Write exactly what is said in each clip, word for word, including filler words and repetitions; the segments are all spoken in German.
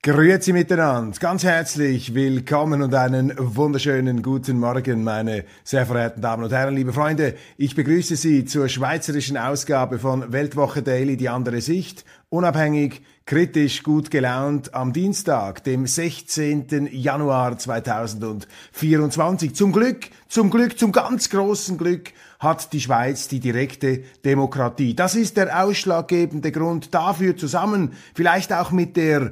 Grüezi miteinander, ganz herzlich willkommen und einen wunderschönen guten Morgen, meine sehr verehrten Damen und Herren, liebe Freunde. Ich begrüße Sie zur schweizerischen Ausgabe von Weltwoche Daily, die andere Sicht, unabhängig, kritisch, gut gelaunt, am Dienstag, dem sechzehnten Januar zweitausendvierundzwanzig. Zum Glück, zum Glück, zum ganz großen Glück hat die Schweiz die direkte Demokratie. Das ist der ausschlaggebende Grund dafür, zusammen vielleicht auch mit der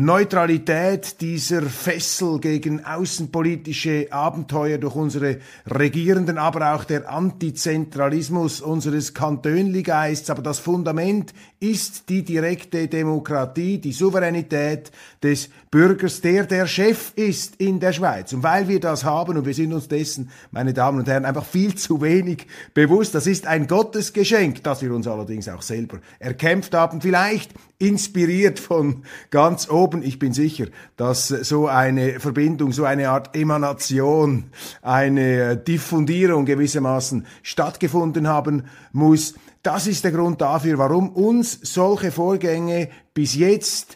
Neutralität dieser Fessel gegen außenpolitische Abenteuer durch unsere Regierenden, aber auch der Antizentralismus unseres Kantönli-Geists. Aber das Fundament ist die direkte Demokratie, die Souveränität des Bürgers, der der Chef ist in der Schweiz. Und weil wir das haben, und wir sind uns dessen, meine Damen und Herren, einfach viel zu wenig bewusst, das ist ein Gottesgeschenk, das wir uns allerdings auch selber erkämpft haben, vielleicht inspiriert von ganz oben. Ich bin sicher, dass so eine Verbindung, so eine Art Emanation, eine Diffundierung gewissermaßen stattgefunden haben muss. Das ist der Grund dafür, warum uns solche Vorgänge bis jetzt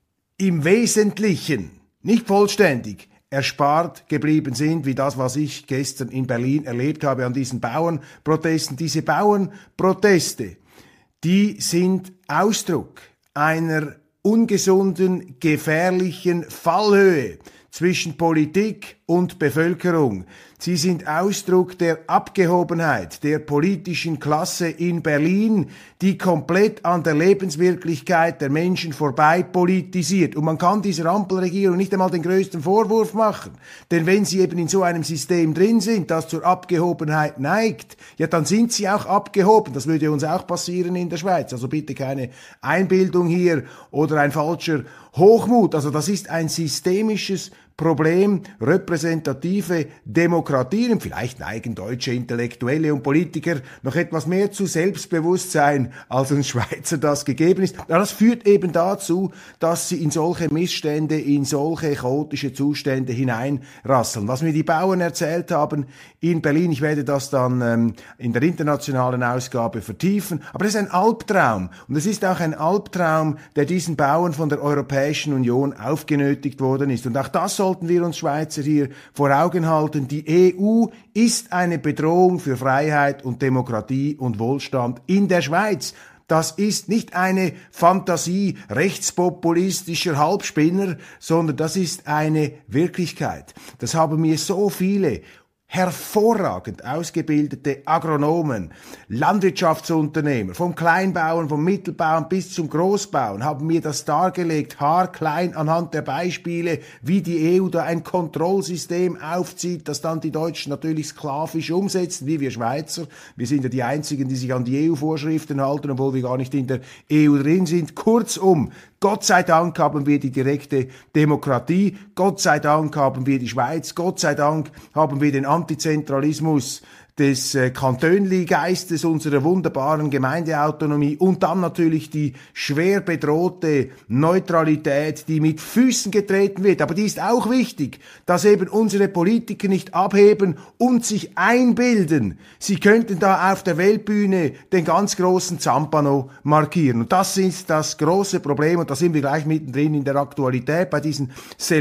im Wesentlichen, nicht vollständig, erspart geblieben sind, wie das, was ich gestern in Berlin erlebt habe an diesen Bauernprotesten. Diese Bauernproteste, die sind Ausdruck einer ungesunden, gefährlichen Fallhöhe zwischen Politik und Bevölkerung. Sie sind Ausdruck der Abgehobenheit der politischen Klasse in Berlin, die komplett an der Lebenswirklichkeit der Menschen vorbei politisiert. Und man kann dieser Ampelregierung nicht einmal den größten Vorwurf machen. Denn wenn sie eben in so einem System drin sind, das zur Abgehobenheit neigt, ja, dann sind sie auch abgehoben. Das würde uns auch passieren in der Schweiz. Also bitte keine Einbildung hier oder ein falscher Hochmut. Also das ist ein systemisches Problem, repräsentative Demokratien. Vielleicht neigen deutsche Intellektuelle und Politiker noch etwas mehr zu Selbstbewusstsein, als uns Schweizer das gegeben ist. Aber das führt eben dazu, dass sie in solche Missstände, in solche chaotische Zustände hineinrasseln. Was mir die Bauern erzählt haben in Berlin, ich werde das dann ähm, in der internationalen Ausgabe vertiefen, aber das ist ein Albtraum. Und es ist auch ein Albtraum, der diesen Bauern von der Europäischen Union aufgenötigt worden ist. Und auch das sollten wir uns Schweizer hier vor Augen halten. Die E U ist eine Bedrohung für Freiheit und Demokratie und Wohlstand in der Schweiz. Das ist nicht eine Fantasie rechtspopulistischer Halbspinner, sondern das ist eine Wirklichkeit. Das haben mir so viele hervorragend ausgebildete Agronomen, Landwirtschaftsunternehmer, vom Kleinbauern, vom Mittelbauern bis zum Großbauern, haben mir das dargelegt, haarklein anhand der Beispiele, wie die E U da ein Kontrollsystem aufzieht, das dann die Deutschen natürlich sklavisch umsetzen, wie wir Schweizer. Wir sind ja die Einzigen, die sich an die E U-Vorschriften halten, obwohl wir gar nicht in der E U drin sind. Kurzum, Gott sei Dank haben wir die direkte Demokratie, Gott sei Dank haben wir die Schweiz, Gott sei Dank haben wir den Antizentralismus des äh, Kantönli-Geistes, unserer wunderbaren Gemeindeautonomie und dann natürlich die schwer bedrohte Neutralität, die mit Füßen getreten wird. Aber die ist auch wichtig, dass eben unsere Politiker nicht abheben und sich einbilden, sie könnten da auf der Weltbühne den ganz großen Zampano markieren. Und das ist das große Problem und da sind wir gleich mittendrin in der Aktualität bei diesen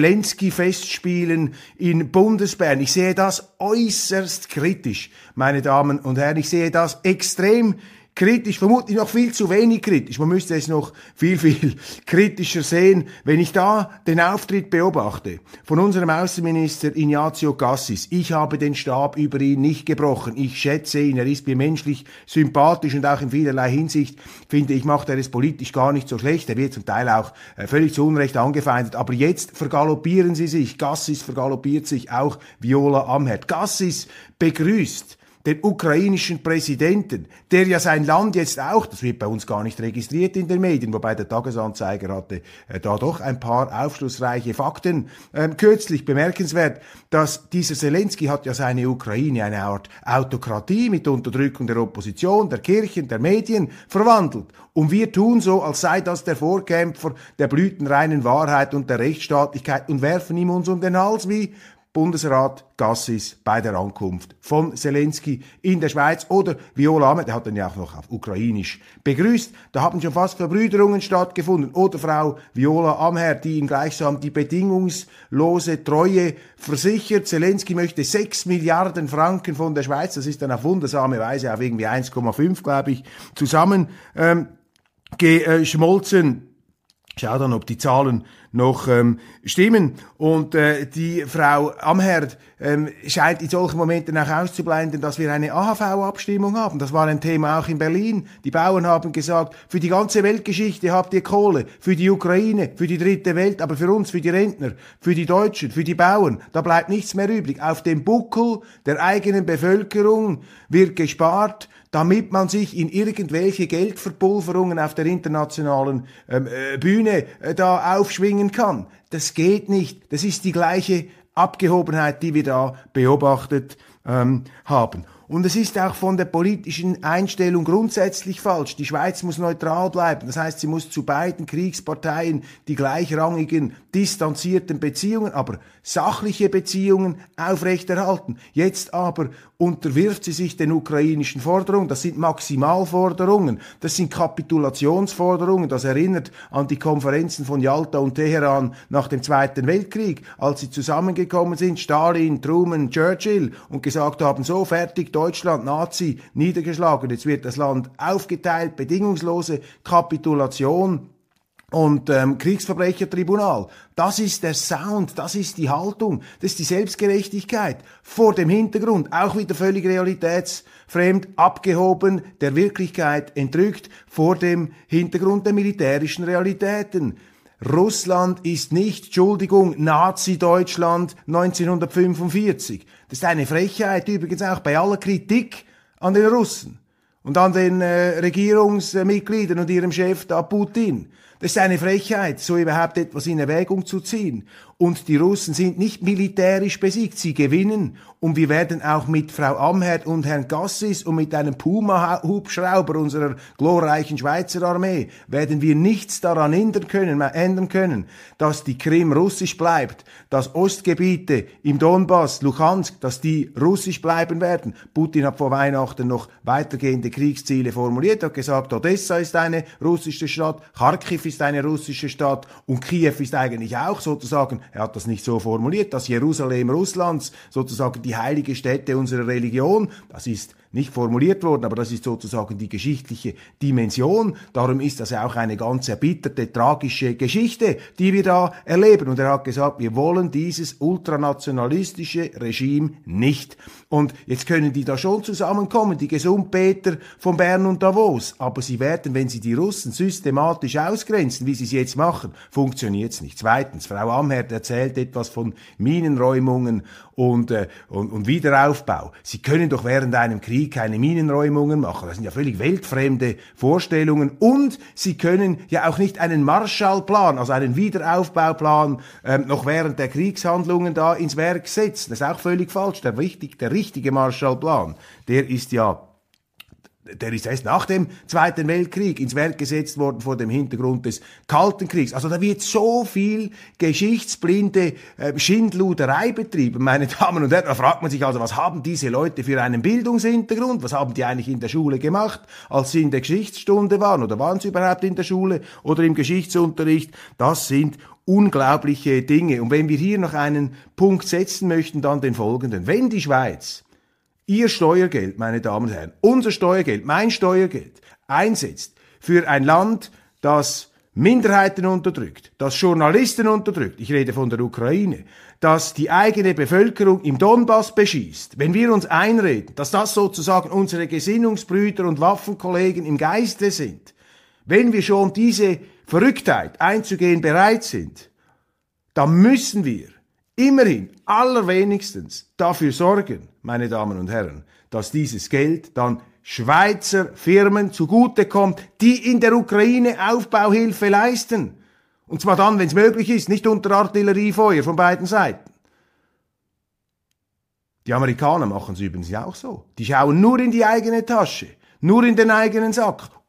Zelensky-Festspielen in Bundesbern. Ich sehe das äußerst kritisch. Meine Damen und Herren, ich sehe das extrem kritisch, vermutlich noch viel zu wenig kritisch. Man müsste es noch viel, viel kritischer sehen. Wenn ich da den Auftritt beobachte von unserem Außenminister Ignazio Cassis, ich habe den Stab über ihn nicht gebrochen. Ich schätze ihn, er ist mir menschlich sympathisch und auch in vielerlei Hinsicht, finde ich, macht er es politisch gar nicht so schlecht. Er wird zum Teil auch äh, völlig zu Unrecht angefeindet. Aber jetzt vergaloppieren sie sich. Cassis vergaloppiert sich, auch Viola Amherd. Cassis begrüßt den ukrainischen Präsidenten, der ja sein Land jetzt auch, das wird bei uns gar nicht registriert in den Medien, wobei der Tagesanzeiger hatte äh, da doch ein paar aufschlussreiche Fakten. Ähm, kürzlich bemerkenswert, dass dieser Zelensky hat ja seine Ukraine eine Art Autokratie mit Unterdrückung der Opposition, der Kirchen, der Medien verwandelt. Und wir tun so, als sei das der Vorkämpfer der blütenreinen Wahrheit und der Rechtsstaatlichkeit und werfen ihm uns um den Hals wie Bundesrat Gassis bei der Ankunft von Zelensky in der Schweiz, oder Viola Amherd, der hat dann ja auch noch auf Ukrainisch begrüßt. Da haben schon fast Verbrüderungen stattgefunden. Oder Frau Viola Amherd, die ihm gleichsam die bedingungslose Treue versichert. Zelensky möchte sechs Milliarden Franken von der Schweiz, das ist dann auf wundersame Weise auf irgendwie eins Komma fünf, glaube ich, zusammen ähm, geschmolzen. Schau dann, ob die Zahlen noch ähm, stimmen. Und äh, die Frau Amherd ähm, scheint in solchen Momenten auch auszublenden, dass wir eine A H V-Abstimmung haben. Das war ein Thema auch in Berlin. Die Bauern haben gesagt, für die ganze Weltgeschichte habt ihr Kohle, für die Ukraine, für die dritte Welt, aber für uns, für die Rentner, für die Deutschen, für die Bauern, da bleibt nichts mehr übrig. Auf dem Buckel der eigenen Bevölkerung wird gespart, damit man sich in irgendwelche Geldverpulverungen auf der internationalen ähm, äh, Bühne äh, da aufschwingen kann. Das geht nicht. Das ist die gleiche Abgehobenheit, die wir da beobachtet ähm, haben. Und es ist auch von der politischen Einstellung grundsätzlich falsch. Die Schweiz muss neutral bleiben. Das heißt, sie muss zu beiden Kriegsparteien die gleichrangigen, distanzierten Beziehungen, aber sachliche Beziehungen aufrechterhalten. Jetzt aber unterwirft sie sich den ukrainischen Forderungen. Das sind Maximalforderungen. Das sind Kapitulationsforderungen. Das erinnert an die Konferenzen von Jalta und Teheran nach dem Zweiten Weltkrieg, als sie zusammengekommen sind, Stalin, Truman, Churchill, und gesagt haben, so fertig, Deutschland, Nazi, niedergeschlagen. Jetzt wird das Land aufgeteilt, bedingungslose Kapitulation und ähm, Kriegsverbrechertribunal. Das ist der Sound, das ist die Haltung, das ist die Selbstgerechtigkeit vor dem Hintergrund, auch wieder völlig realitätsfremd, abgehoben, der Wirklichkeit entrückt, vor dem Hintergrund der militärischen Realitäten. Russland ist nicht, Entschuldigung, Nazi-Deutschland neunzehnhundertfünfundvierzig. Das ist eine Frechheit, übrigens auch bei aller Kritik an den Russen und an den äh, Regierungsmitgliedern und ihrem Chef da Putin. Das ist eine Frechheit, so überhaupt etwas in Erwägung zu ziehen. Und die Russen sind nicht militärisch besiegt, sie gewinnen. Und wir werden auch mit Frau Amherd und Herrn Gassis und mit einem Puma-Hubschrauber unserer glorreichen Schweizer Armee werden wir nichts daran ändern können, ändern können, dass die Krim russisch bleibt, dass Ostgebiete im Donbass, Luhansk, dass die russisch bleiben werden. Putin hat vor Weihnachten noch weitergehende Kriegsziele formuliert, hat gesagt, Odessa ist eine russische Stadt, Kharkiv ist eine russische Stadt und Kiew ist eigentlich auch sozusagen, er hat das nicht so formuliert, das Jerusalem Russlands, sozusagen die heilige Stätte unserer Religion. Das ist nicht formuliert worden, aber das ist sozusagen die geschichtliche Dimension. Darum ist das ja auch eine ganz erbitterte, tragische Geschichte, die wir da erleben. Und er hat gesagt, wir wollen dieses ultranationalistische Regime nicht. Und jetzt können die da schon zusammenkommen, die Gesundpeter von Bern und Davos. Aber sie werden, wenn sie die Russen systematisch ausgrenzen, wie sie es jetzt machen, funktioniert es nicht. Zweitens, Frau Amherd erzählt etwas von Minenräumungen und, äh, und, und Wiederaufbau. Sie können doch während einem Krieg keine Minenräumungen machen. Das sind ja völlig weltfremde Vorstellungen. Und sie können ja auch nicht einen Marshallplan, also einen Wiederaufbauplan, ähm, noch während der Kriegshandlungen da ins Werk setzen. Das ist auch völlig falsch. Der, richtig, der richtige Marshallplan, der ist ja Der ist erst nach dem Zweiten Weltkrieg ins Werk gesetzt worden vor dem Hintergrund des Kalten Kriegs. Also da wird so viel geschichtsblinde äh, Schindluderei betrieben, meine Damen und Herren. Da fragt man sich also, was haben diese Leute für einen Bildungshintergrund? Was haben die eigentlich in der Schule gemacht, als sie in der Geschichtsstunde waren? Oder waren sie überhaupt in der Schule oder im Geschichtsunterricht? Das sind unglaubliche Dinge. Und wenn wir hier noch einen Punkt setzen möchten, dann den folgenden. Wenn die Schweiz ihr Steuergeld, meine Damen und Herren, unser Steuergeld, mein Steuergeld, einsetzt für ein Land, das Minderheiten unterdrückt, das Journalisten unterdrückt, ich rede von der Ukraine, das die eigene Bevölkerung im Donbass beschießt, wenn wir uns einreden, dass das sozusagen unsere Gesinnungsbrüder und Waffenkollegen im Geiste sind, wenn wir schon diese Verrücktheit einzugehen bereit sind, dann müssen wir immerhin allerwenigstens dafür sorgen, meine Damen und Herren, dass dieses Geld dann Schweizer Firmen zugutekommt, die in der Ukraine Aufbauhilfe leisten. Und zwar dann, wenn es möglich ist, nicht unter Artilleriefeuer von beiden Seiten. Die Amerikaner machen es übrigens ja auch so. Die schauen nur in die eigene Tasche, nur in den eigenen Sack,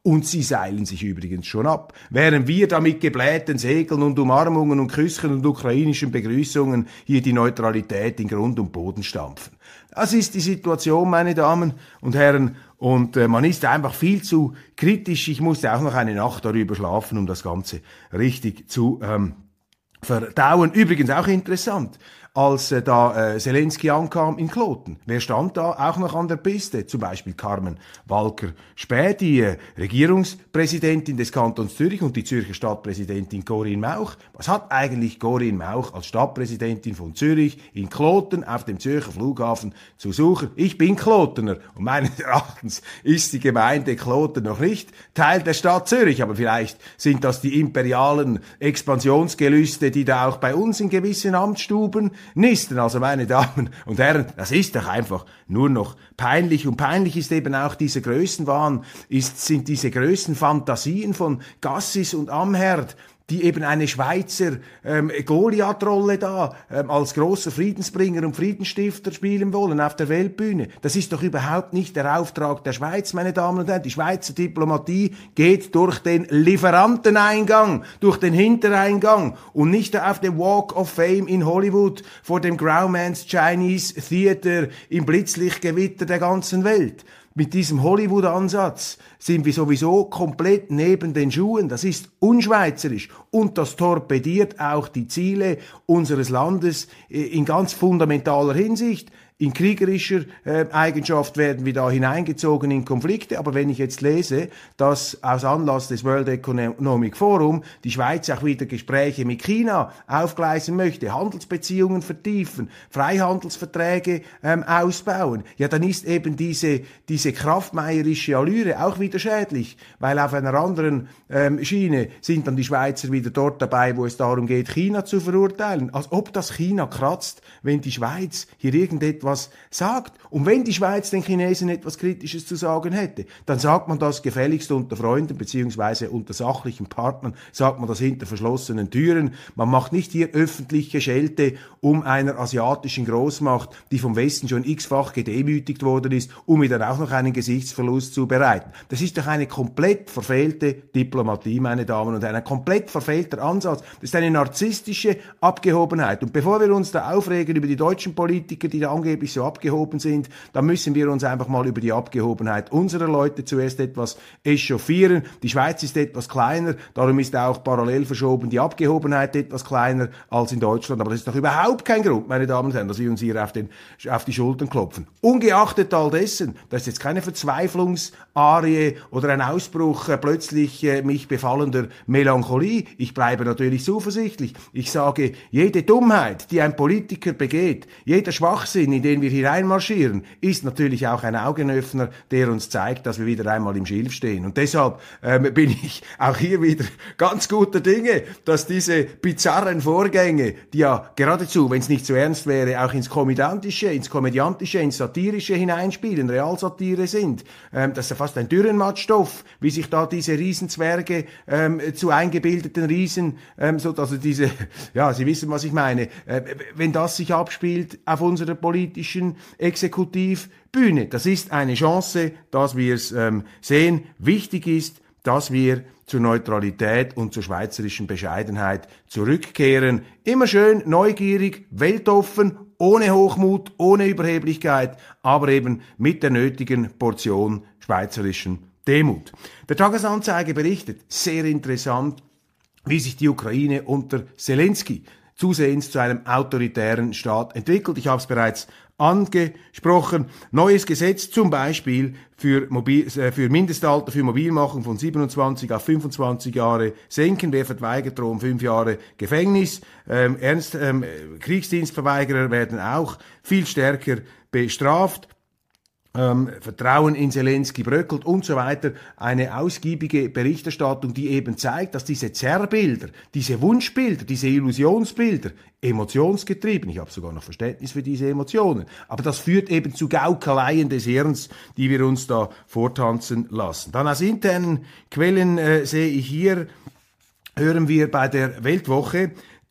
Und sie seilen sich übrigens schon ab. Während wir da mit geblähten Segeln und Umarmungen und Küssen und ukrainischen Begrüßungen hier die Neutralität in Grund und Boden stampfen. Das ist die Situation, meine Damen und Herren. Und äh, man ist einfach viel zu kritisch. Ich musste auch noch eine Nacht darüber schlafen, um das Ganze richtig zu ähm, verdauen. Übrigens auch interessant, als äh, da äh, Zelensky ankam in Kloten. Wer stand da auch noch an der Piste? Zum Beispiel Carmen Walker-Späh, die äh, Regierungspräsidentin des Kantons Zürich und die Zürcher Stadtpräsidentin Corinne Mauch. Was hat eigentlich Corinne Mauch als Stadtpräsidentin von Zürich in Kloten auf dem Zürcher Flughafen zu suchen? Ich bin Klotener und meines Erachtens ist die Gemeinde Kloten noch nicht Teil der Stadt Zürich, aber vielleicht sind das die imperialen Expansionsgelüste, die da auch bei uns in gewissen Amtsstuben nisten. Also meine Damen und Herren, das ist doch einfach nur noch peinlich. Und peinlich ist eben auch dieser Größenwahn, ist, sind diese Größenfantasien von Gassis und Amherd, die eben eine Schweizer ähm, Goliath-Rolle da ähm, als großer Friedensbringer und Friedensstifter spielen wollen auf der Weltbühne. Das ist doch überhaupt nicht der Auftrag der Schweiz, meine Damen und Herren. Die Schweizer Diplomatie geht durch den Lieferanteneingang, durch den Hintereingang und nicht auf dem Walk of Fame in Hollywood vor dem Grauman's Chinese Theater im Blitzlichtgewitter der ganzen Welt. Mit diesem Hollywood-Ansatz sind wir sowieso komplett neben den Schuhen. Das ist unschweizerisch und das torpediert auch die Ziele unseres Landes in ganz fundamentaler Hinsicht. In kriegerischer äh, Eigenschaft werden wir da hineingezogen in Konflikte. Aber wenn ich jetzt lese, dass aus Anlass des World Economic Forum die Schweiz auch wieder Gespräche mit China aufgleisen möchte, Handelsbeziehungen vertiefen, Freihandelsverträge ähm, ausbauen, ja, dann ist eben diese, diese kraftmeierische Allüre auch wieder schädlich, weil auf einer anderen ähm, Schiene sind dann die Schweizer wieder dort dabei, wo es darum geht, China zu verurteilen. Als ob das China kratzt, wenn die Schweiz hier irgendetwas sagt. Und wenn die Schweiz den Chinesen etwas Kritisches zu sagen hätte, dann sagt man das gefälligst unter Freunden beziehungsweise unter sachlichen Partnern, sagt man das hinter verschlossenen Türen. Man macht nicht hier öffentliche Schelte um einer asiatischen Großmacht, die vom Westen schon x-fach gedemütigt worden ist, um ihr dann auch noch einen Gesichtsverlust zu bereiten. Das ist doch eine komplett verfehlte Diplomatie, meine Damen und Herren, ein komplett verfehlter Ansatz. Das ist eine narzisstische Abgehobenheit. Und bevor wir uns da aufregen über die deutschen Politiker, die da angeblich so abgehoben sind, dann müssen wir uns einfach mal über die Abgehobenheit unserer Leute zuerst etwas echauffieren. Die Schweiz ist etwas kleiner, darum ist auch parallel verschoben die Abgehobenheit etwas kleiner als in Deutschland. Aber das ist doch überhaupt kein Grund, meine Damen und Herren, dass wir uns hier auf, den, auf die Schultern klopfen. Ungeachtet all dessen, das ist jetzt keine Verzweiflungsarie oder ein Ausbruch äh, plötzlich äh, mich befallender Melancholie. Ich bleibe natürlich zuversichtlich. Ich sage, jede Dummheit, die ein Politiker begeht, jeder Schwachsinn, in den wir hineinmarschieren, ist natürlich auch ein Augenöffner, der uns zeigt, dass wir wieder einmal im Schilf stehen. Und deshalb ähm, bin ich auch hier wieder ganz guter Dinge, dass diese bizarren Vorgänge, die ja geradezu, wenn es nicht so ernst wäre, auch ins Komödiantische, ins Komödiantische, ins Satirische hineinspielen, Realsatire sind, ähm, das ist ja fast ein Dürrenmattstoff, wie sich da diese Riesenzwerge ähm, zu eingebildeten Riesen, ähm, so, also diese, ja, Sie wissen, was ich meine, äh, wenn das sich abspielt auf unserer politischen Exekutivbühne. Das ist eine Chance, dass wir es ähm, sehen. Wichtig ist, dass wir zur Neutralität und zur schweizerischen Bescheidenheit zurückkehren. Immer schön neugierig, weltoffen, ohne Hochmut, ohne Überheblichkeit, aber eben mit der nötigen Portion schweizerischen Demut. Der Tagesanzeiger berichtet, sehr interessant, wie sich die Ukraine unter Zelensky zusehends zu einem autoritären Staat entwickelt. Ich habe es bereits angesprochen. Neues Gesetz zum Beispiel für, Mobil, äh, für Mindestalter für Mobilmachung von siebenundzwanzig auf fünfundzwanzig Jahre senken. Wer verweigert, drohen fünf Jahre Gefängnis. Ähm, Ernst, ähm, Kriegsdienstverweigerer werden auch viel stärker bestraft. Ähm, Vertrauen in Zelensky bröckelt und so weiter. Eine ausgiebige Berichterstattung, die eben zeigt, dass diese Zerrbilder, diese Wunschbilder, diese Illusionsbilder emotionsgetrieben, ich habe sogar noch Verständnis für diese Emotionen, aber das führt eben zu Gaukeleien des Hirns, die wir uns da vortanzen lassen. Dann aus internen Quellen äh, sehe ich hier, hören wir bei der Weltwoche,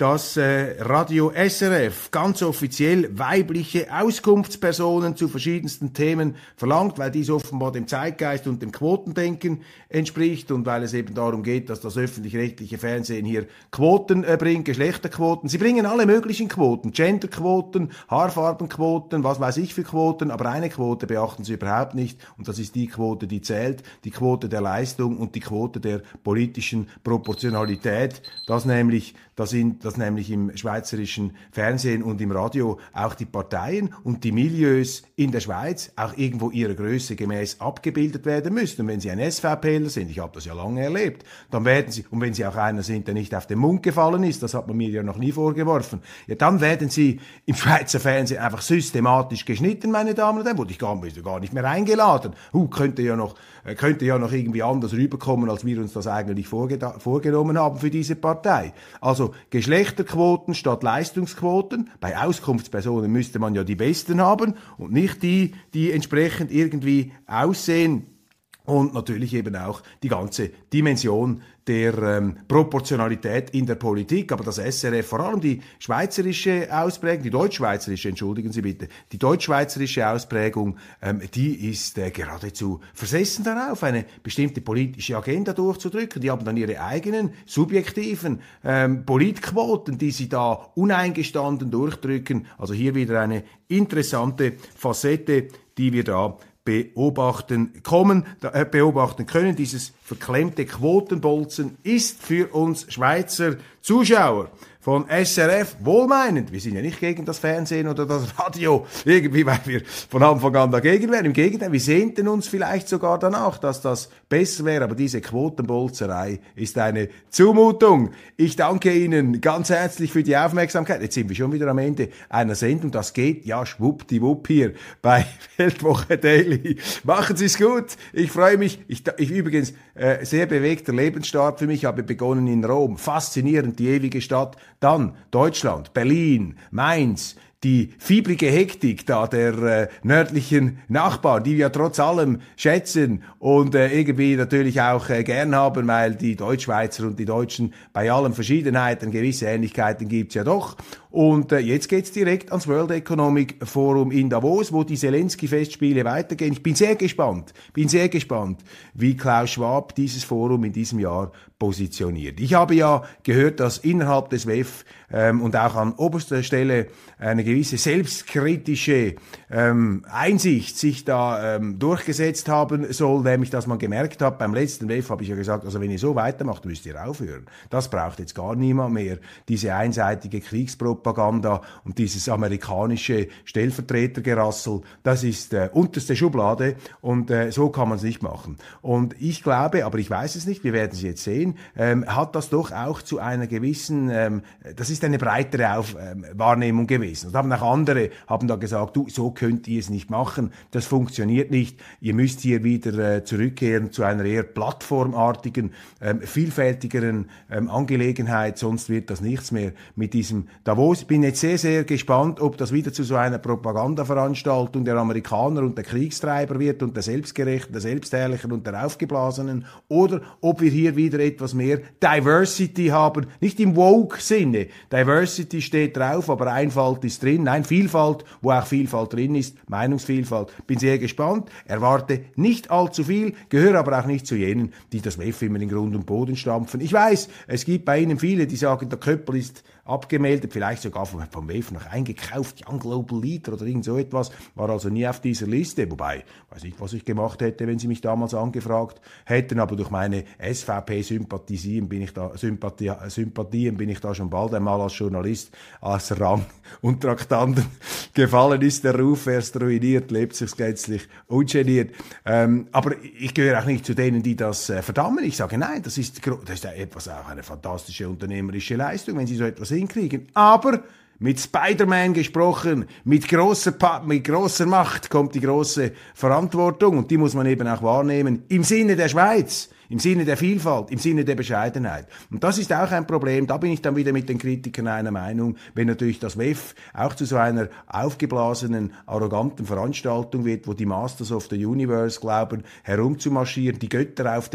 dass äh, Radio S R F ganz offiziell weibliche Auskunftspersonen zu verschiedensten Themen verlangt, weil dies offenbar dem Zeitgeist und dem Quotendenken entspricht und weil es eben darum geht, dass das öffentlich-rechtliche Fernsehen hier Quoten äh, bringt, Geschlechterquoten. Sie bringen alle möglichen Quoten, Genderquoten, Haarfarbenquoten, was weiß ich für Quoten, aber eine Quote beachten sie überhaupt nicht und das ist die Quote, die zählt, die Quote der Leistung und die Quote der politischen Proportionalität, das nämlich, das in, das nämlich im schweizerischen Fernsehen und im Radio auch die Parteien und die Milieus in der Schweiz auch irgendwo ihrer Größe gemäß abgebildet werden müssen. Und wenn sie ein SVPler sind, ich habe das ja lange erlebt, dann werden sie, und wenn sie auch einer sind, der nicht auf den Mund gefallen ist, das hat man mir ja noch nie vorgeworfen, ja dann werden sie im Schweizer Fernsehen einfach systematisch geschnitten, meine Damen und Herren, wurde ich gar, gar nicht mehr eingeladen. Uh, könnte ja noch, könnte ja noch irgendwie anders rüberkommen, als wir uns das eigentlich vorge- vorgenommen haben für diese Partei. Also Geschlechterquoten statt Leistungsquoten. Bei Auskunftspersonen müsste man ja die Besten haben und nicht die, die entsprechend irgendwie aussehen. Und natürlich eben auch die ganze Dimension der ähm, Proportionalität in der Politik. Aber das S R F, vor allem die schweizerische Ausprägung, die deutschschweizerische, entschuldigen Sie bitte, die deutschschweizerische Ausprägung, ähm, die ist äh, geradezu versessen darauf, eine bestimmte politische Agenda durchzudrücken. Die haben dann ihre eigenen subjektiven ähm, Politquoten, die sie da uneingestanden durchdrücken. Also hier wieder eine interessante Facette, die wir da beobachten kommen, äh, beobachten können. Dieses verklemmte Quotenbolzen ist für uns Schweizer Zuschauer von S R F wohlmeinend. Wir sind ja nicht gegen das Fernsehen oder das Radio, irgendwie, weil wir von Anfang an dagegen wären. Im Gegenteil, wir sehnten uns vielleicht sogar danach, dass das besser wäre, aber diese Quotenbolzerei ist eine Zumutung. Ich danke Ihnen ganz herzlich für die Aufmerksamkeit. Jetzt sind wir schon wieder am Ende einer Sendung. Das geht ja schwuppdiwupp hier bei Weltwoche Daily. Machen Sie es gut. Ich freue mich. Ich, ich übrigens, äh, sehr bewegter Lebensstart für mich. Ich habe begonnen in Rom. Faszinierend, die ewige Stadt. Dann Deutschland, Berlin, Mainz, die fiebrige Hektik da der äh, nördlichen Nachbarn, die wir ja trotz allem schätzen und äh, irgendwie natürlich auch äh, gern haben, weil die Deutschschweizer und die Deutschen bei allen Verschiedenheiten, gewisse Ähnlichkeiten gibt's ja doch. Und äh, jetzt geht's direkt ans World Economic Forum in Davos, wo die Zelensky-Festspiele weitergehen. Ich bin sehr gespannt, bin sehr gespannt, wie Klaus Schwab dieses Forum in diesem Jahr positioniert. Ich habe ja gehört, dass innerhalb des W E F ähm, und auch an oberster Stelle eine gewisse selbstkritische ähm, Einsicht sich da ähm, durchgesetzt haben soll, nämlich dass man gemerkt hat, beim letzten W E F habe ich ja gesagt, also wenn ihr so weitermacht, müsst ihr aufhören. Das braucht jetzt gar niemand mehr. Diese einseitige Kriegspropaganda und dieses amerikanische Stellvertretergerassel, das ist äh, unterste Schublade und äh, so kann man es nicht machen. Und ich glaube, aber ich weiß es nicht, wir werden es jetzt sehen, ähm, hat das doch auch zu einer gewissen, ähm, das ist eine breitere Auf, ähm, Wahrnehmung gewesen. Und haben auch andere, haben da gesagt, du, so könnt ihr es nicht machen, das funktioniert nicht, ihr müsst hier wieder äh, zurückkehren zu einer eher plattformartigen, ähm, vielfältigeren ähm, Angelegenheit, sonst wird das nichts mehr mit diesem Davos. Ich bin jetzt sehr, sehr gespannt, ob das wieder zu so einer Propagandaveranstaltung der Amerikaner und der Kriegstreiber wird und der Selbstgerechten, der Selbstherrlichen und der Aufgeblasenen, oder ob wir hier wieder etwas mehr Diversity haben, nicht im Woke-Sinne. Diversity steht drauf, aber Einfalt ist drin. Nein, Vielfalt, wo auch Vielfalt drin ist, Meinungsvielfalt. Bin sehr gespannt, erwarte nicht allzu viel, gehöre aber auch nicht zu jenen, die das W E F immer in Grund und Boden stampfen. Ich weiß, es gibt bei Ihnen viele, die sagen, der Köppel ist abgemeldet, vielleicht sogar vom, vom W E F noch eingekauft, Young Global Leader oder irgend so etwas, war also nie auf dieser Liste, wobei, weiß nicht, was ich gemacht hätte, wenn Sie mich damals angefragt hätten, aber durch meine S V P-Sympathien bin ich da, Sympathie, Sympathien bin ich da schon bald einmal als Journalist als Rang und Traktanten gefallen, ist der Ruf erst ruiniert, lebt sich gänzlich ungeniert. Ähm, aber ich gehöre auch nicht zu denen, die das äh, verdammen. Ich sage, nein, das ist, das ist etwas, auch eine fantastische unternehmerische Leistung, wenn Sie so etwas hinkriegen. Aber mit Spider-Man gesprochen, mit großer, pa- mit großer Macht kommt die große Verantwortung und die muss man eben auch wahrnehmen im Sinne der Schweiz. Im Sinne der Vielfalt, im Sinne der Bescheidenheit. Und das ist auch ein Problem, da bin ich dann wieder mit den Kritikern einer Meinung, wenn natürlich das W E F auch zu so einer aufgeblasenen, arroganten Veranstaltung wird, wo die Masters of the Universe glauben, herumzumarschieren, die Götter auf dem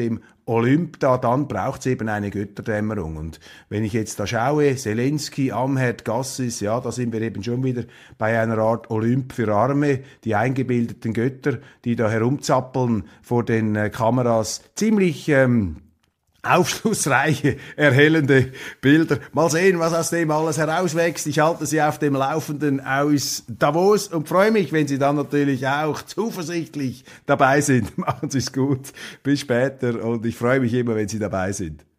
Olymp da, dann braucht es eben eine Götterdämmerung. Und wenn ich jetzt da schaue, Zelensky, Amherd, Gassis, ja, da sind wir eben schon wieder bei einer Art Olymp für Arme, die eingebildeten Götter, die da herumzappeln vor den äh, Kameras, ziemlich ähm, aufschlussreiche, erhellende Bilder. Mal sehen, was aus dem alles herauswächst. Ich halte Sie auf dem Laufenden aus Davos und freue mich, wenn Sie dann natürlich auch zuversichtlich dabei sind. Machen Sie es gut. Bis später und ich freue mich immer, wenn Sie dabei sind.